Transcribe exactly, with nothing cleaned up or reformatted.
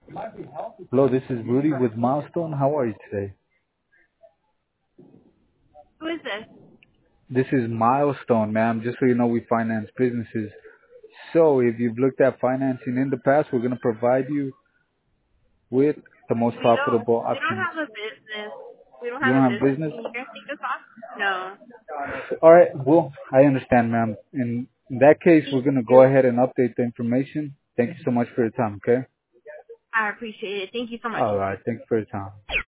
Hello, this is Rudy with Milestone. How are you today? Who is this? This is Milestone, ma'am. Just so you know, we finance businesses. So if you've looked at financing in the past, we're going to provide you with the most We don't. profitable We don't options. have a business. We don't You have a don't have business. business? Can you guys take us off? No. All right. Well, I understand, ma'am. In that case, we're Thank going to go you. ahead and update the information. Thank you so much for your time, okay? I appreciate it. Thank you so much. All right. Thanks for your time.